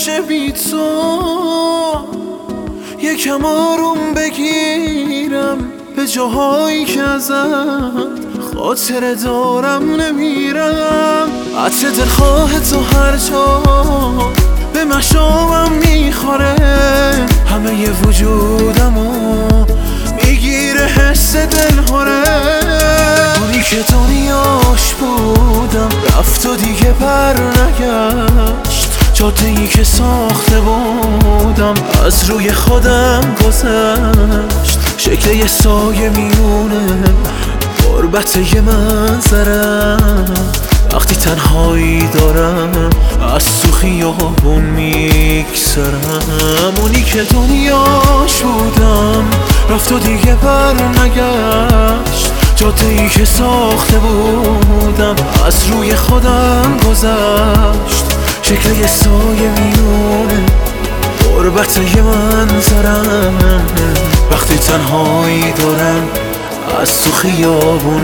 نمیشه بی تو. یکم آروم بگیرم به جاهایی که ازت خاطره دارم نمیرم. عطر دلخواه تو هر جا به مشامم میخوره، همه ی وجودمو میگیره حس دلهوره. اونی که دنیاش بودم رفت و دیگه بر نگشت، جاده‌ای که ساخته بودم از روی خودم گذشت. شکل یه سایه میونه غربت یه منظرم، وقتی تنهایی دارم از تو خیابون میگذرم. اونی که دنیاش بودم رفت و دیگه بر نگشت، جاده‌ای که ساخته بودم از روی خودم گذشت. شکل یه سایه میونه غربت یه منظرم، وقتی تنهایی دارم از تو خیابون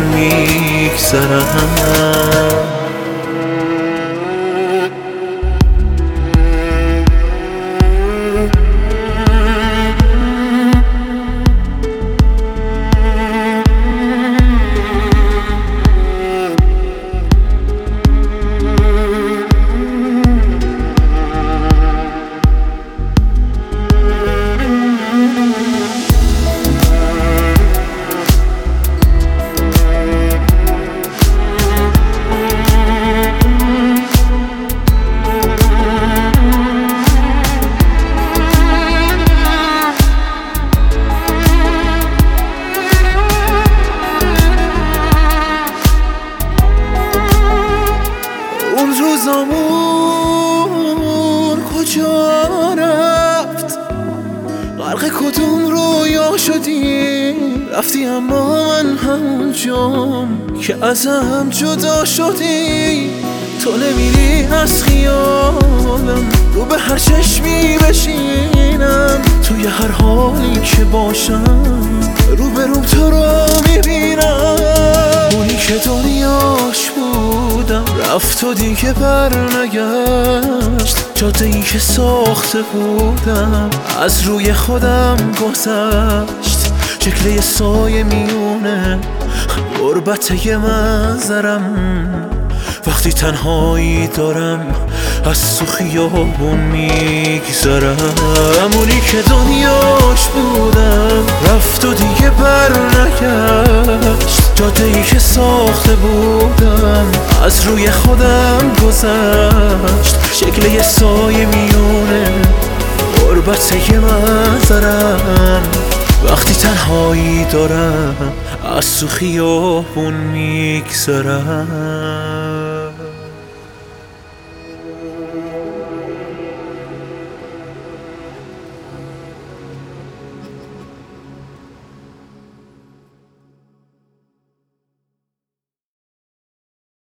میگذرم. روزامون کجا رفت؟ غرق کدوم رویا شدی؟ رفتی اما من همونجام که ازم جدا شدی. تو نمیری از خیالم، رو به هر چشمی بشینم، توی هر حالی که باشم رو به روم تو رو میبینم. اونی که دنیاش بودم رفت و دیگه بر نگشت، جاده‌ای که ساخته بودم از روی خودم گذشت. شکل یه سایه میونه غربت یه منظرم، وقتی تنهایی دارم از تو خیابون میگذرم. اونی که دنیاش بودم رفت و دیگه بر نگشت، جاده‌ای که ساخته بودم از روی خودم گذشت. شکل یه سایه میونه غربت یه منظرم، وقتی تنهایی دارم از تو خیابون میگذرم.